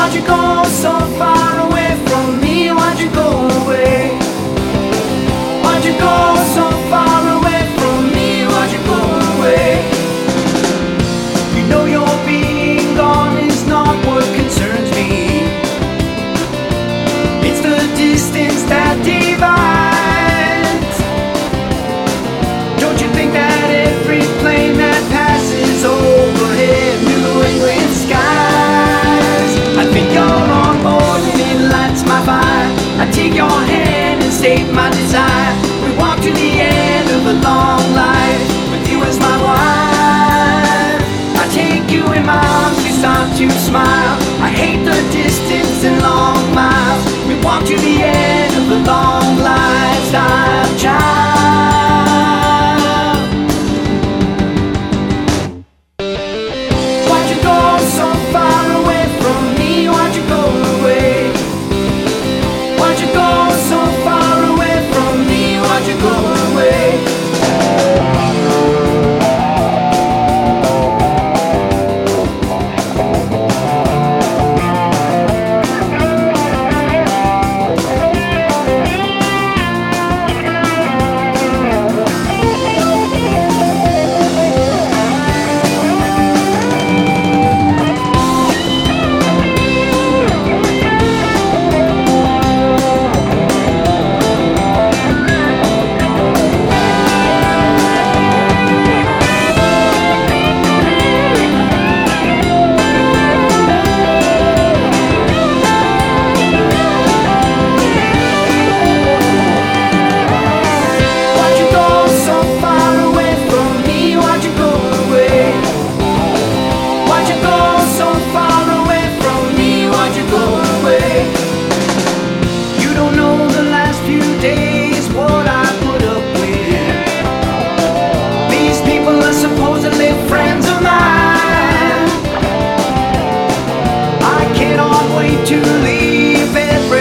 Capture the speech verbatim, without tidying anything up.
Why'd you go so far away from me? Why'd you go away? Why'd you go so far away from me? Why'd you go away? You know your being gone is not what concerns me. It's the distance that divides. Don't you think that every plane that passes overhead New England skies, I think you're on board and it lights my fire. I take your hand and state my desire. We walk to the end of a long life with you as my wife. I take you in my arms, you start to smile. I hate the distance and long miles. We walk to the end of a long lifestyle, child. Why'd you go so far away from me? Why'd you go away? Why'd you go so far away from me? Why'd you go away? Why'd you go so far away from me? Why'd you go away? Why'd you go so far away from me? Why'd you go away? You don't know the last few days what I put up with. These people are supposedly friends of mine. I cannot wait to leave it